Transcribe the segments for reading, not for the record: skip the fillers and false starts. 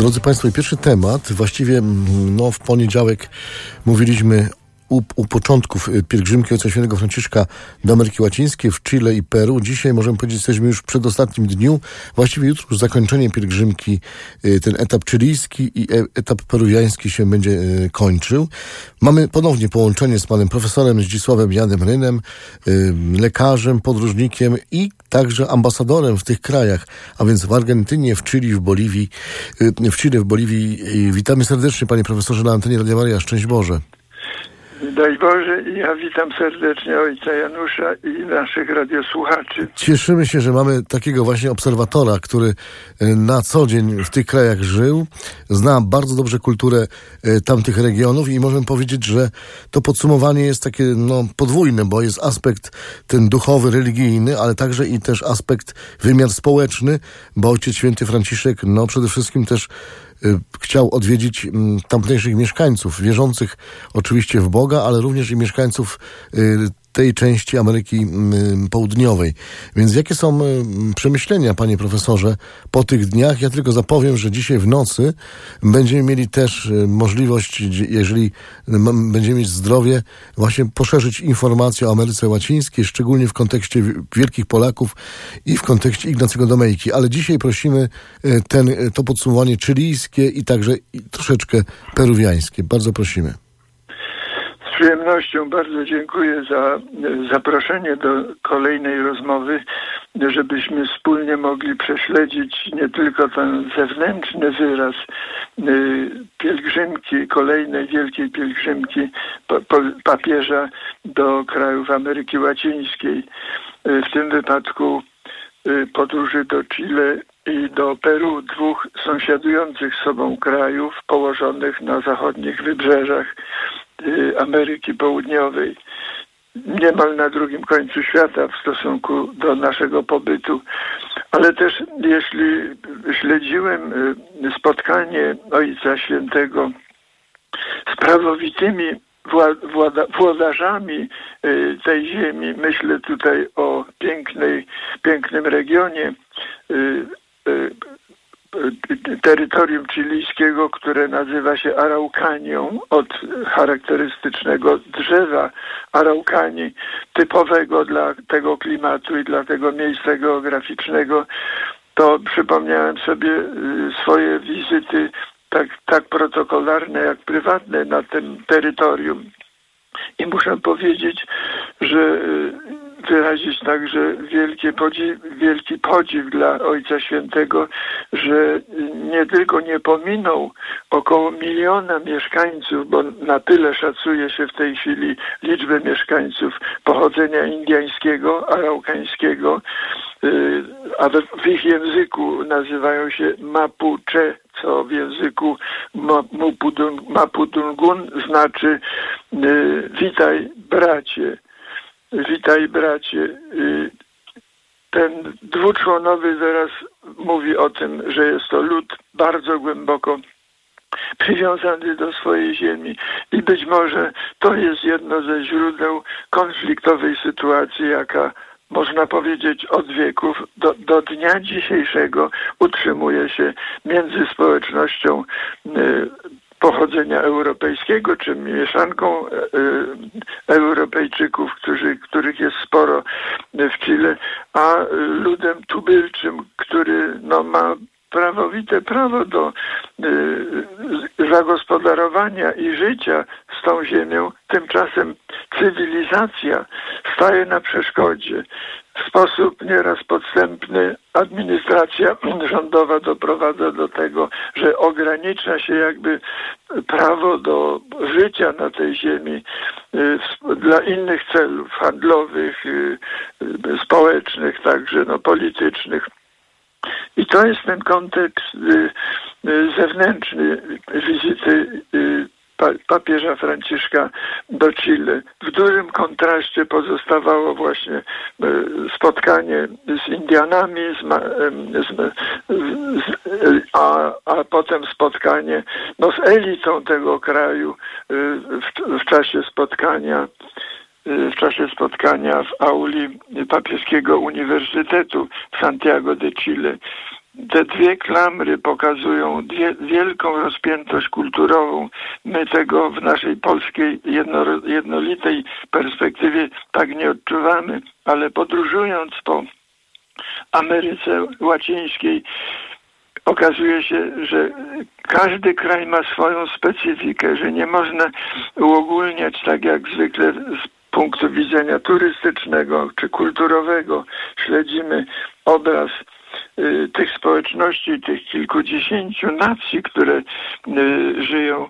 Drodzy Państwo, i pierwszy temat, właściwie w poniedziałek mówiliśmy u początków pielgrzymki Ojca Świętego Franciszka do Ameryki Łacińskiej, w Chile i Peru. Dzisiaj możemy powiedzieć, jesteśmy już w przedostatnim dniu. Właściwie jutro już zakończenie pielgrzymki, ten etap chilijski i etap peruwiański się będzie kończył. Mamy ponownie połączenie z panem profesorem Zdzisławem Janem Rynem, lekarzem, podróżnikiem i także ambasadorem w tych krajach, a więc w Argentynie, w Chile, w Boliwii. Witamy serdecznie, panie profesorze, na antenie Radia Maryja. Szczęść Boże. Daj Boże, i ja witam serdecznie ojca Janusza i naszych radiosłuchaczy. Cieszymy się, że mamy takiego właśnie obserwatora, który na co dzień w tych krajach żył, zna bardzo dobrze kulturę tamtych regionów i możemy powiedzieć, że to podsumowanie jest takie podwójne, bo jest aspekt ten duchowy, religijny, ale także i też aspekt wymiar społeczny, bo Ojciec Święty Franciszek przede wszystkim też chciał odwiedzić tamtejszych mieszkańców, wierzących oczywiście w Boga, ale również i mieszkańców tej części Ameryki Południowej. Więc jakie są przemyślenia, panie profesorze, po tych dniach? Ja tylko zapowiem, że dzisiaj w nocy będziemy mieli też możliwość, jeżeli będziemy mieć zdrowie, właśnie poszerzyć informacje o Ameryce Łacińskiej, szczególnie w kontekście wielkich Polaków i w kontekście Ignacego Domejki. Ale dzisiaj prosimy to podsumowanie chilijskie i także troszeczkę peruwiańskie. Bardzo prosimy. Z przyjemnością bardzo dziękuję za zaproszenie do kolejnej rozmowy, żebyśmy wspólnie mogli prześledzić nie tylko ten zewnętrzny wyraz pielgrzymki, kolejnej wielkiej pielgrzymki papieża do krajów Ameryki Łacińskiej. W tym wypadku podróży do Chile i do Peru, dwóch sąsiadujących z sobą krajów położonych na zachodnich wybrzeżach Ameryki Południowej, niemal na drugim końcu świata w stosunku do naszego pobytu. Ale też jeśli śledziłem spotkanie Ojca Świętego z prawowitymi włodarzami tej ziemi, myślę tutaj o pięknym regionie terytorium chilijskiego, które nazywa się Araukanią, od charakterystycznego drzewa Araukanii, typowego dla tego klimatu i dla tego miejsca geograficznego, to przypomniałem sobie swoje wizyty tak protokolarne jak prywatne na tym terytorium. I muszę powiedzieć, że wyrazić także wielki podziw dla Ojca Świętego, że nie tylko nie pominął około 1 miliona mieszkańców, bo na tyle szacuje się w tej chwili liczbę mieszkańców pochodzenia indyjskiego, araukańskiego, a w ich języku nazywają się Mapuche, co w języku Mapudungun znaczy witaj bracie. Witaj bracie. Ten dwuczłonowy wyraz mówi o tym, że jest to lud bardzo głęboko przywiązany do swojej ziemi i być może to jest jedno ze źródeł konfliktowej sytuacji, jaka można powiedzieć od wieków do dnia dzisiejszego utrzymuje się między społecznością pochodzenia europejskiego, czy mieszanką Europejczyków, których jest sporo w Chile, a ludem tubylczym, który ma prawowite prawo do zagospodarowania i życia z tą ziemią. Tymczasem cywilizacja staje na przeszkodzie. W sposób nieraz podstępny administracja rządowa doprowadza do tego, że ogranicza się jakby prawo do życia na tej ziemi dla innych celów handlowych, społecznych, także politycznych. I to jest ten kontekst zewnętrzny wizyty papieża Franciszka do Chile. W dużym kontraście pozostawało właśnie spotkanie z Indianami, a potem spotkanie z elitą tego kraju w czasie spotkania w auli papieskiego Uniwersytetu w Santiago de Chile. te dwie klamry pokazują wielką rozpiętość kulturową. My tego w naszej polskiej jednolitej perspektywie tak nie odczuwamy, ale podróżując po Ameryce Łacińskiej okazuje się, że każdy kraj ma swoją specyfikę, że nie można uogólniać tak jak zwykle z punktu widzenia turystycznego czy kulturowego. Śledzimy obraz tych społeczności, tych kilkudziesięciu nacji, które żyją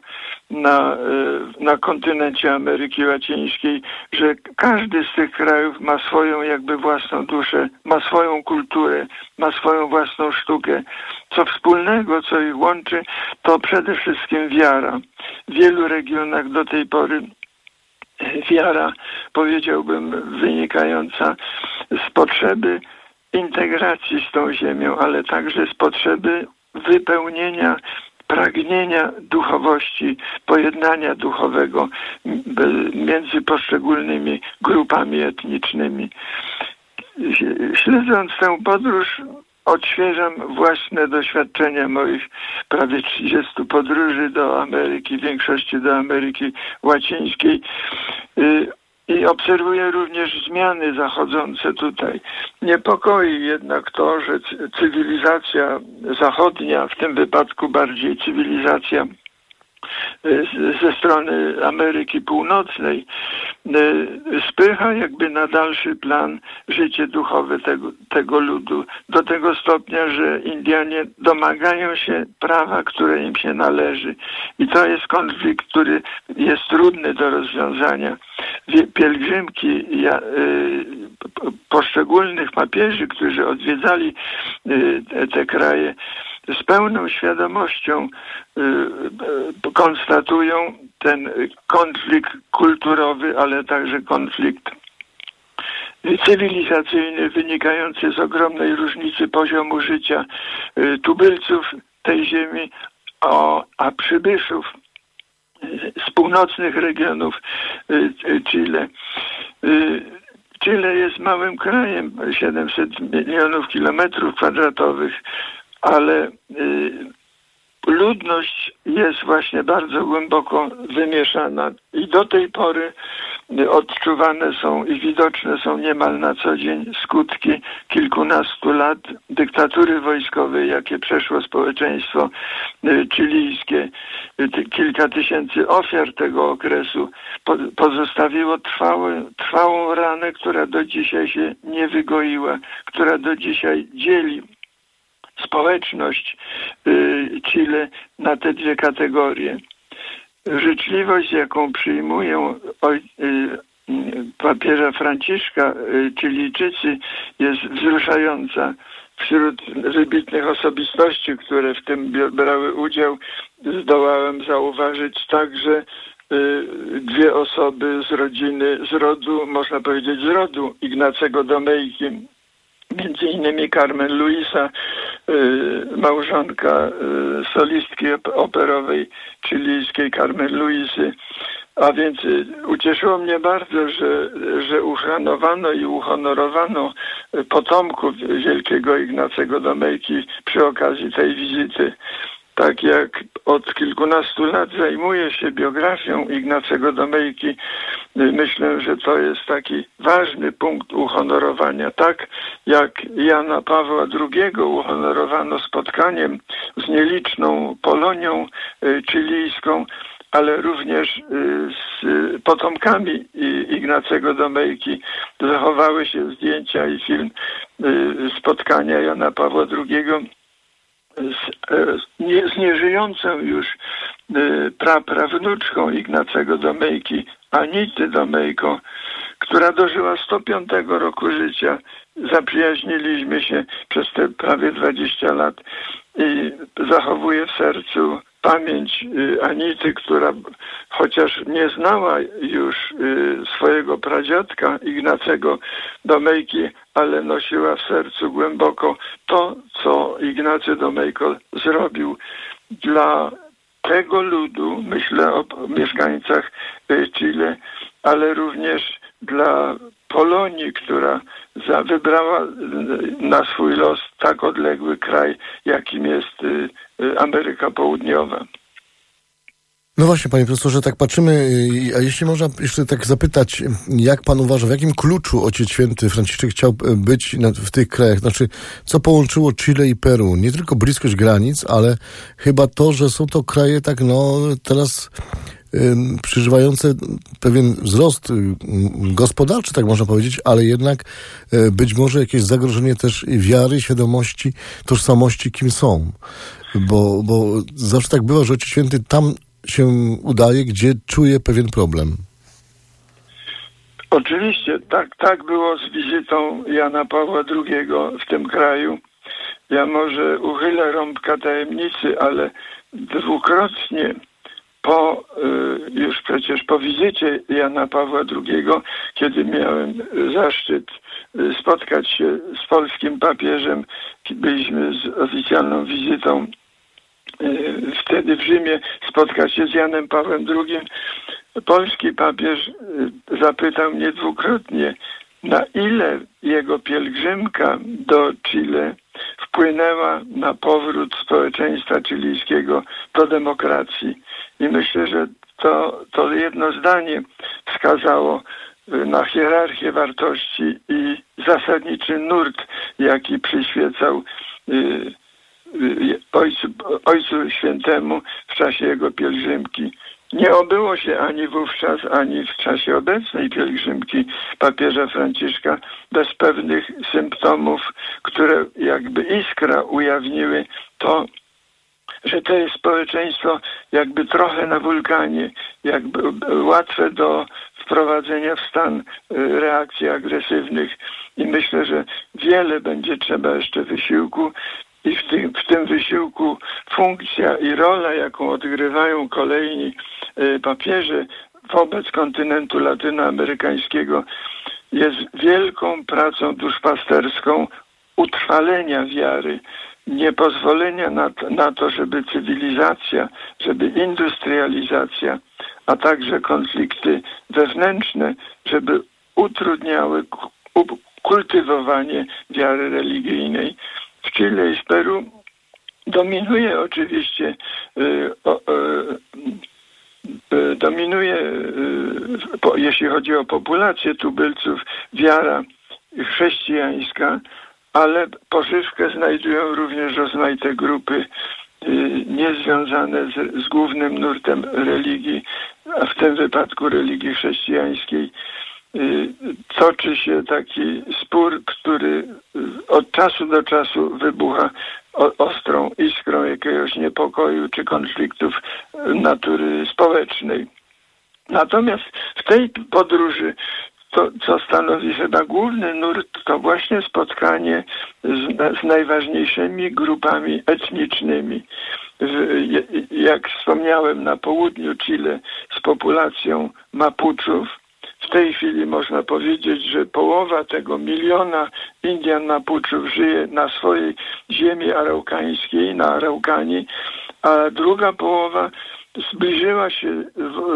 na kontynencie Ameryki Łacińskiej, że każdy z tych krajów ma swoją jakby własną duszę, ma swoją kulturę, ma swoją własną sztukę. Co wspólnego, co ich łączy, to przede wszystkim wiara. W wielu regionach do tej pory wiara, powiedziałbym, wynikająca z potrzeby integracji z tą ziemią, ale także z potrzeby wypełnienia pragnienia duchowości, pojednania duchowego między poszczególnymi grupami etnicznymi. Śledząc tę podróż, odświeżam własne doświadczenia moich prawie 30 podróży do Ameryki, w większości do Ameryki Łacińskiej. I obserwuję również zmiany zachodzące tutaj. Niepokoi jednak to, że cywilizacja zachodnia, w tym wypadku bardziej cywilizacja ze strony Ameryki Północnej, spycha jakby na dalszy plan życie duchowe tego ludu do tego stopnia, że Indianie domagają się prawa, które im się należy. I to jest konflikt, który jest trudny do rozwiązania. Pielgrzymki poszczególnych papieży, którzy odwiedzali te kraje, z pełną świadomością konstatują ten konflikt kulturowy, ale także konflikt cywilizacyjny wynikający z ogromnej różnicy poziomu życia tubylców tej ziemi, a przybyszów z północnych regionów Chile. Chile jest małym krajem, 700 milionów kilometrów kwadratowych, ale ludność jest właśnie bardzo głęboko wymieszana i do tej pory odczuwane są i widoczne są niemal na co dzień skutki kilkunastu lat dyktatury wojskowej, jakie przeszło społeczeństwo chilijskie. Kilka tysięcy ofiar tego okresu pozostawiło trwałą ranę, która do dzisiaj się nie wygoiła, która do dzisiaj dzieli społeczność Chile na te dwie kategorie. Życzliwość, jaką przyjmują papieża Franciszka Chilijczycy, jest wzruszająca. Wśród wybitnych osobistości, które w tym brały udział, zdołałem zauważyć także dwie osoby z rodu, można powiedzieć z rodu Ignacego Domeyki. Między innymi Carmen Luisa, małżonka solistki operowej chilijskiej Carmen Luisy. A więc ucieszyło mnie bardzo, że uszanowano i uhonorowano potomków wielkiego Ignacego Domeyki przy okazji tej wizyty. Tak jak od kilkunastu lat zajmuję się biografią Ignacego Domeyki, myślę, że to jest taki ważny punkt uhonorowania. Tak jak Jana Pawła II uhonorowano spotkaniem z nieliczną Polonią chilijską, ale również z potomkami Ignacego Domeyki zachowały się zdjęcia i film spotkania Jana Pawła II z nieżyjącą już prawnuczką Ignacego Domeyki, Anity Domeyko, która dożyła 105 roku życia. Zaprzyjaźniliśmy się przez te prawie 20 lat i zachowuję w sercu pamięć Anity, która chociaż nie znała już swojego pradziadka Ignacego Domeyki, ale nosiła w sercu głęboko to, co Ignacy Domeyko zrobił dla tego ludu, myślę o mieszkańcach Chile, ale również dla Polonii, która wybrała na swój los tak odległy kraj, jakim jest Ameryka Południowa. No właśnie, panie profesorze, tak patrzymy, a jeśli można jeszcze tak zapytać, jak pan uważa, w jakim kluczu Ojciec Święty Franciszek chciał być w tych krajach? Znaczy, co połączyło Chile i Peru? Nie tylko bliskość granic, ale chyba to, że są to kraje tak, teraz przeżywające pewien wzrost gospodarczy, tak można powiedzieć, ale jednak być może jakieś zagrożenie też wiary, świadomości, tożsamości, kim są. Bo zawsze tak bywa, że Ojciec Święty tam się udaje, gdzie czuje pewien problem. Oczywiście, tak było z wizytą Jana Pawła II w tym kraju. Ja może uchylę rąbka tajemnicy, ale dwukrotnie już przecież po wizycie Jana Pawła II, kiedy miałem zaszczyt spotkać się z polskim papieżem, byliśmy z oficjalną wizytą wtedy w Rzymie, spotkać się z Janem Pawłem II. Polski papież zapytał mnie dwukrotnie, na ile jego pielgrzymka do Chile wpłynęła na powrót społeczeństwa chilijskiego do demokracji. I myślę, że to jedno zdanie wskazało na hierarchię wartości i zasadniczy nurt, jaki przyświecał Ojcu Świętemu w czasie jego pielgrzymki. Nie obyło się ani wówczas, ani w czasie obecnej pielgrzymki papieża Franciszka bez pewnych symptomów, które jakby iskra ujawniły to, że to jest społeczeństwo jakby trochę na wulkanie, jakby łatwe do wprowadzenia w stan reakcji agresywnych. I myślę, że wiele będzie trzeba jeszcze wysiłku. I w tym wysiłku funkcja i rola, jaką odgrywają kolejni papieże wobec kontynentu latynoamerykańskiego, jest wielką pracą duszpasterską utrwalenia wiary, niepozwolenia na to, żeby cywilizacja, żeby industrializacja, a także konflikty wewnętrzne, żeby utrudniały kultywowanie wiary religijnej. W Chile i w Peru dominuje oczywiście jeśli chodzi o populację tubylców, wiara chrześcijańska, ale pożywkę znajdują również rozmaite grupy niezwiązane z głównym nurtem religii, a w tym wypadku religii chrześcijańskiej. Toczy się taki spór, który od czasu do czasu wybucha ostrą iskrą jakiegoś niepokoju czy konfliktów natury społecznej. Natomiast w tej podróży to, co stanowi chyba główny nurt, to właśnie spotkanie z najważniejszymi grupami etnicznymi. Jak wspomniałem, na południu Chile z populacją Mapuczów. W tej chwili można powiedzieć, że połowa tego 1 miliona Indian Mapuczów żyje na swojej ziemi araukańskiej, na Araukanii, a druga połowa zbliżyła się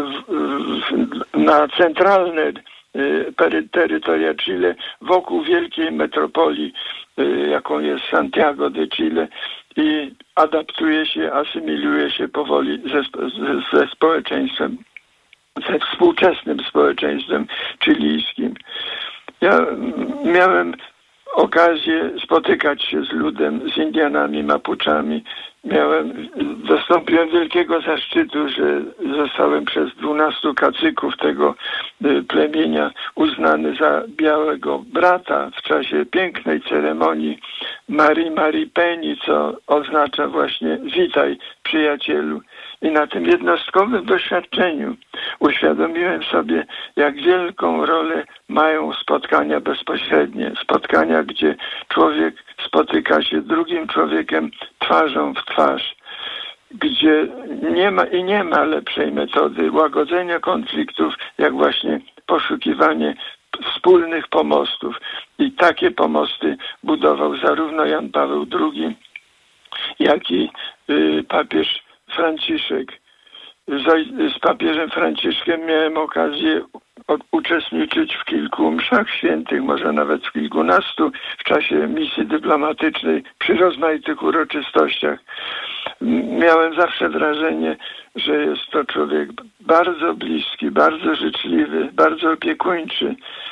na centralne terytoria Chile wokół wielkiej metropolii, jaką jest Santiago de Chile, i adaptuje się, asymiluje się powoli ze społeczeństwem, ze współczesnym społeczeństwem chilijskim. Ja miałem okazję spotykać się z ludem, z Indianami, Mapuczami. Dostąpiłem wielkiego zaszczytu, że zostałem przez 12 kacyków tego plemienia uznany za białego brata w czasie pięknej ceremonii Mari Peni, co oznacza właśnie witaj, przyjacielu. I na tym jednostkowym doświadczeniu uświadomiłem sobie, jak wielką rolę mają spotkania bezpośrednie. Spotkania, gdzie człowiek spotyka się z drugim człowiekiem twarzą w twarz, gdzie nie ma lepszej metody łagodzenia konfliktów, jak właśnie poszukiwanie wspólnych pomostów. I takie pomosty budował zarówno Jan Paweł II, jak i papież Franciszek. Z papieżem Franciszkiem miałem okazję uczestniczyć w kilku mszach świętych, może nawet w kilkunastu w czasie misji dyplomatycznej przy rozmaitych uroczystościach. Miałem zawsze wrażenie, że jest to człowiek bardzo bliski, bardzo życzliwy, bardzo opiekuńczy,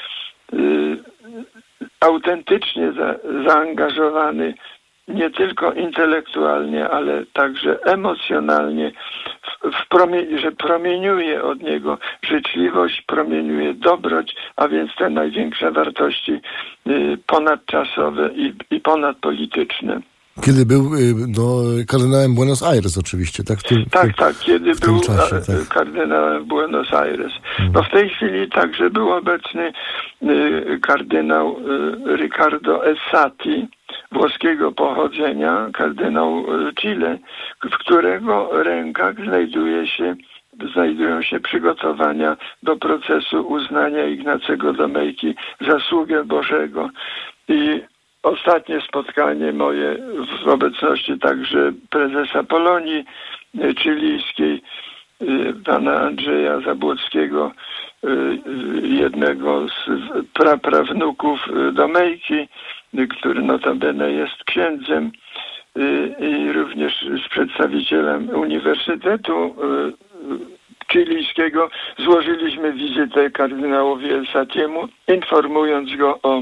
autentycznie zaangażowany nie tylko intelektualnie, ale także emocjonalnie, że promieniuje od niego życzliwość, promieniuje dobroć, a więc te największe wartości ponadczasowe i ponadpolityczne. Kiedy był kardynałem Buenos Aires oczywiście, tak? Kiedy był kardynałem w Buenos Aires. No w tej chwili także był obecny kardynał Riccardo Essati, włoskiego pochodzenia, kardynał Chile, w którego rękach znajdują się przygotowania do procesu uznania Ignacego Domeyki za sługę Bożego. I ostatnie spotkanie moje w obecności także prezesa Polonii chilijskiej, pana Andrzeja Zabłockiego, jednego z praprawnuków Domeyki, który notabene jest księdzem, i również z przedstawicielem Uniwersytetu Chilijskiego złożyliśmy wizytę kardynałowi Essatiemu, informując go o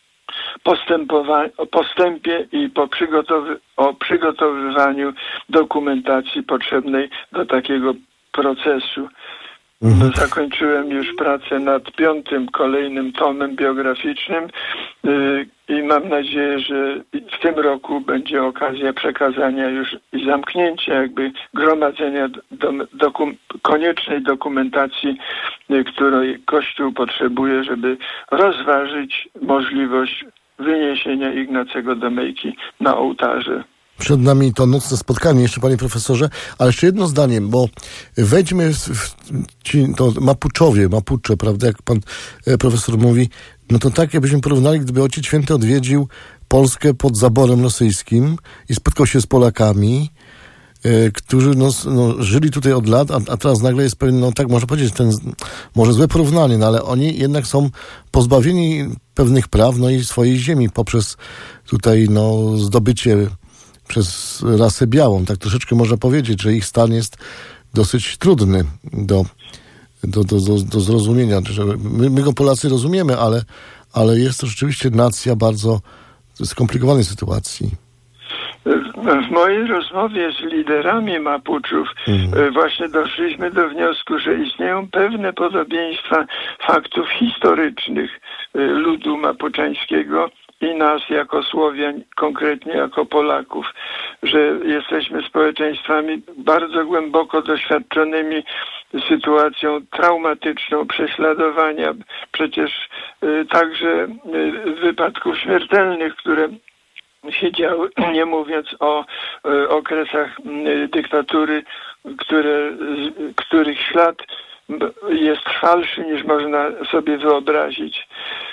postępie i o przygotowywaniu dokumentacji potrzebnej do takiego procesu. Zakończyłem już pracę nad 5. kolejnym tomem biograficznym i mam nadzieję, że w tym roku będzie okazja przekazania już i zamknięcia jakby gromadzenia koniecznej dokumentacji, której Kościół potrzebuje, żeby rozważyć możliwość wyniesienia Ignacego Domeyki na ołtarze. Przed nami to nocne spotkanie jeszcze, panie profesorze, ale jeszcze jedno zdanie, bo wejdźmy to Mapuche, prawda, jak pan profesor mówi, no to tak jakbyśmy porównali, gdyby Ojciec Święty odwiedził Polskę pod zaborem rosyjskim i spotkał się z Polakami, którzy żyli tutaj od lat, a teraz nagle jest pewien, tak można powiedzieć, może złe porównanie, ale oni jednak są pozbawieni pewnych praw, i swojej ziemi poprzez tutaj, zdobycie przez rasę białą. Tak troszeczkę można powiedzieć, że ich stan jest dosyć trudny do zrozumienia. Że my go Polacy rozumiemy, ale jest to rzeczywiście nacja bardzo skomplikowanej sytuacji. W mojej rozmowie z liderami Mapuczów właśnie doszliśmy do wniosku, że istnieją pewne podobieństwa faktów historycznych ludu mapuczańskiego i nas jako Słowian, konkretnie jako Polaków, że jesteśmy społeczeństwami bardzo głęboko doświadczonymi sytuacją traumatyczną, prześladowania, przecież także wypadków śmiertelnych, które się działy, nie mówiąc o okresach dyktatury, których ślad jest trwalszy niż można sobie wyobrazić.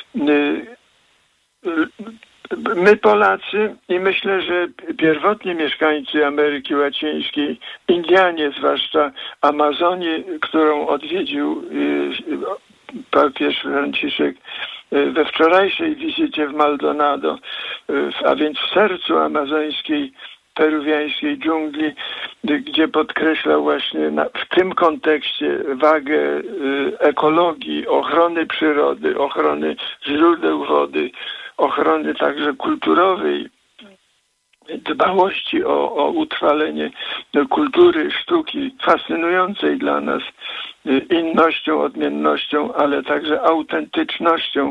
My Polacy i myślę, że pierwotni mieszkańcy Ameryki Łacińskiej, Indianie zwłaszcza, Amazonii, którą odwiedził papież Franciszek we wczorajszej wizycie w Maldonado, a więc w sercu amazońskiej, peruwiańskiej dżungli, gdzie podkreślał właśnie w tym kontekście wagę ekologii, ochrony przyrody, ochrony źródeł wody, ochrony także kulturowej, dbałości o utrwalenie kultury, sztuki fascynującej dla nas innością, odmiennością, ale także autentycznością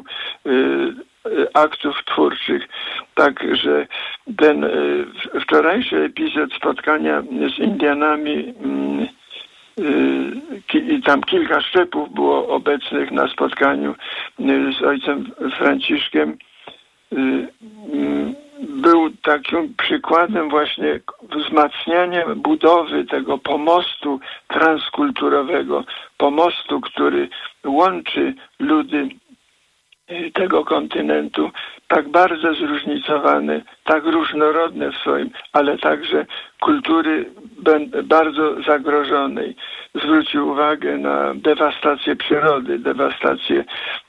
aktów twórczych. Także ten wczorajszy epizod spotkania z Indianami, i tam kilka szczepów było obecnych na spotkaniu z ojcem Franciszkiem, był takim przykładem właśnie wzmacniania budowy tego pomostu transkulturowego, pomostu, który łączy ludy tego kontynentu, tak bardzo zróżnicowane, tak różnorodne w swoim, ale także kultury bardzo zagrożonej. zwrócił uwagę na dewastację przyrody, dewastację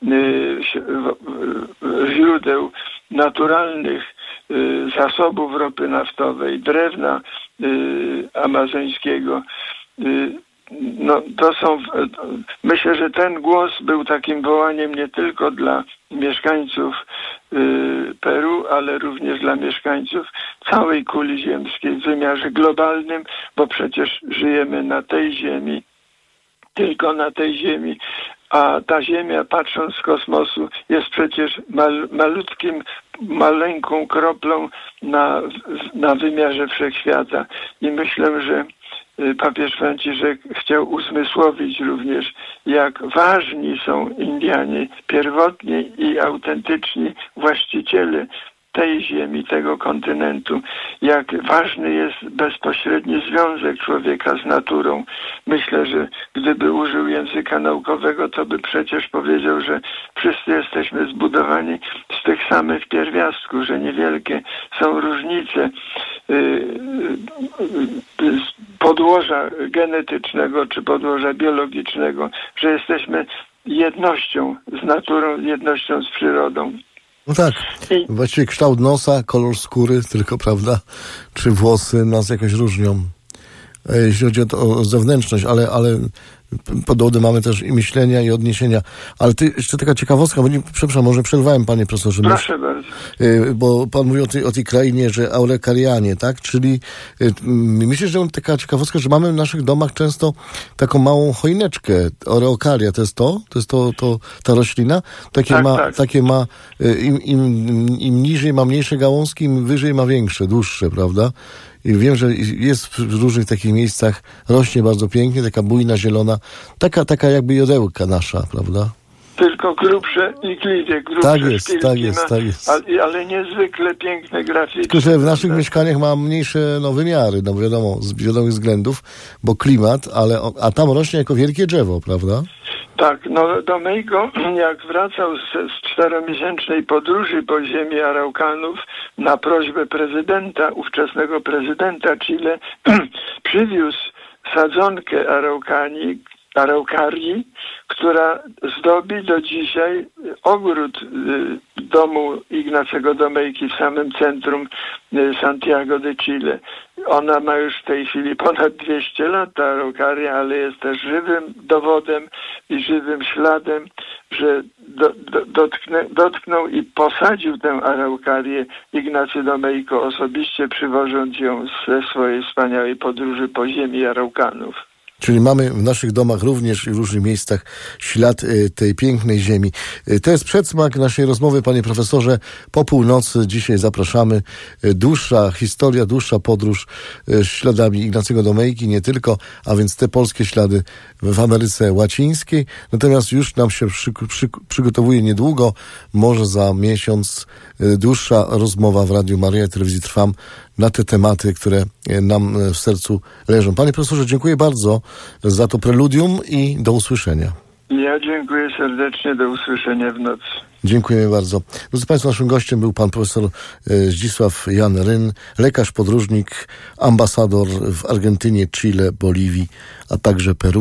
źródeł naturalnych, zasobów ropy naftowej, drewna amazońskiego. No, myślę, że ten głos był takim wołaniem nie tylko dla mieszkańców Peru, ale również dla mieszkańców całej kuli ziemskiej w wymiarze globalnym, bo przecież żyjemy na tej ziemi, tylko na tej ziemi, a ta Ziemia, patrząc z kosmosu, jest przecież maleńką kroplą na wymiarze wszechświata. I myślę, że papież Franciszek chciał uzmysłowić również, jak ważni są Indianie, pierwotni i autentyczni właściciele tej ziemi, tego kontynentu, jak ważny jest bezpośredni związek człowieka z naturą. Myślę, że gdyby użył języka naukowego, to by przecież powiedział, że wszyscy jesteśmy zbudowani z tych samych pierwiastków, że niewielkie są różnice podłoża genetycznego czy podłoża biologicznego, że jesteśmy jednością z naturą, jednością z przyrodą. No tak, właściwie kształt nosa, kolor skóry tylko, prawda, czy włosy nas jakoś różnią, jeśli chodzi o zewnętrzność, ale podobne mamy też i myślenia, i odniesienia. Ale jeszcze taka ciekawostka, bo przepraszam, może przerwałem, panie profesorze. Proszę bardzo. Bo pan mówi o tej krainie, że Aurykarianie, tak? Czyli myślę, że taka ciekawostka, że mamy w naszych domach często taką małą choineczkę, Araucaria, to jest ta roślina? Takie ma, im niżej ma mniejsze gałązki, im wyżej ma większe, dłuższe, prawda? I wiem, że jest w różnych takich miejscach, rośnie bardzo pięknie, taka bujna, zielona, taka jakby jodełka nasza, prawda? Tylko grubsze iklidy, grubsze tak jest. Ale niezwykle piękne grafiki. Tylko, że w naszych mieszkaniach ma mniejsze wymiary, no wiadomo, z wiadomych względów, bo klimat, a tam rośnie jako wielkie drzewo, prawda? Tak, no Domeyko, jak wracał z 4-miesięcznej podróży po ziemi Araukanów na prośbę ówczesnego prezydenta Chile, przywiózł sadzonkę Araucarii, która zdobi do dzisiaj ogród domu Ignacego Domeyki w samym centrum Santiago de Chile. Ona ma już w tej chwili ponad 200 lat, ta Araucaria, ale jest też żywym dowodem i żywym śladem, że dotknął i posadził tę Araukarię Ignacy Domeyko osobiście, przywożąc ją ze swojej wspaniałej podróży po ziemi Araukanów. Czyli mamy w naszych domach również i w różnych miejscach ślad tej pięknej ziemi. To jest przedsmak naszej rozmowy, panie profesorze. Po północy dzisiaj zapraszamy. Dłuższa historia, dłuższa podróż śladami Ignacego Domeyki, nie tylko, a więc te polskie ślady w Ameryce Łacińskiej. Natomiast już nam się przygotowuje niedługo, może za miesiąc, dłuższa rozmowa w Radiu Maryja, Telewizji Trwam na te tematy, które nam w sercu leżą. Panie profesorze, dziękuję bardzo za to preludium i do usłyszenia. Ja dziękuję serdecznie, do usłyszenia w nocy. Dziękujemy bardzo. Drodzy państwo, naszym gościem był pan profesor Zdzisław Jan Ryn, lekarz podróżnik, ambasador w Argentynie, Chile, Boliwii, a także Peru.